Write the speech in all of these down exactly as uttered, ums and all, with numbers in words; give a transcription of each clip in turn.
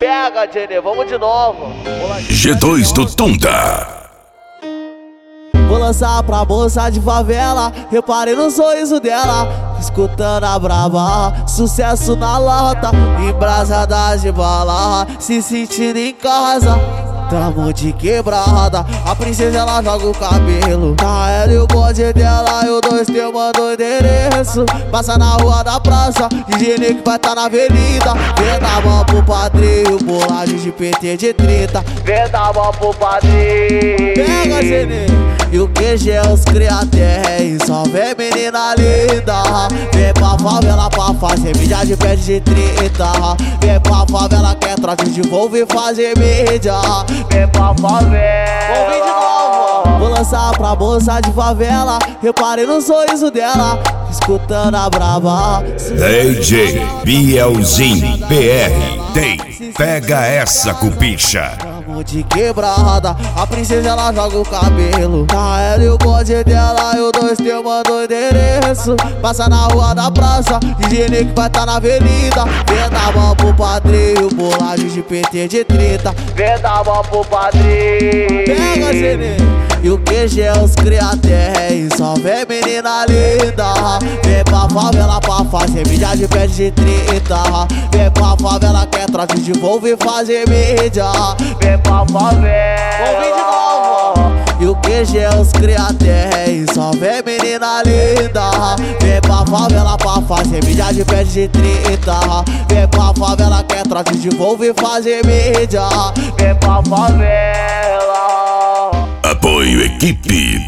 Pega, Jenny, vamos de novo. G dois do Tonda. Vou lançar pra moça de favela, reparei no sorriso dela, escutando a braba, sucesso na lata, embrasada de bala, se sentindo em casa, tamo de quebrada. A princesa ela joga o cabelo na ela e o bode dela, eu dois te mando o endereço. Passa na rua da praça, D J Nick vai tá na avenida. Vem dar mão pro padrinho, bolagem de P T de trinta. Vem dar mão pro padrinho. Pega, Genê. E o Q G é os criatéis, só vem menina linda. Vem pra favela pra fazer mídia de pé de trinta. Vem pra favela quer troca de volvo e fazer mídia. Vem pra favela. Vou vir de novo. Vou lançar pra moça de favela, reparei no sorriso dela, escutando a braba. D J Bielzinho P R tem. Pega essa, cupicha. Tamo de quebrada, a princesa ela joga o cabelo na ela e o bode dela, eu dois te mando o endereço. Passa na rua da praça, D J Nick vai tá na avenida. Vem dar mão pro padrinho, bolagem de P T de trinta. Vem dar mão pro padrinho. Pega, Genê. E o Q G é os criatéis, só vem menina linda. Vem pra favela pra fazer mídia de pé de trinta. Vem pra favela quer troca de volvo e fazer mídia. Vem pra favela. Vou vir de novo. E o Q G é os criatéis, só vem menina linda. Vem pra favela pra fazer mídia de pé de trinta. Vem pra favela quer troca de volvo e fazer mídia. Vem pra favela. Apoio Equipe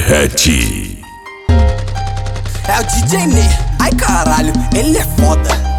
Derrete. É o D J Nê, ai caralho, ele é foda.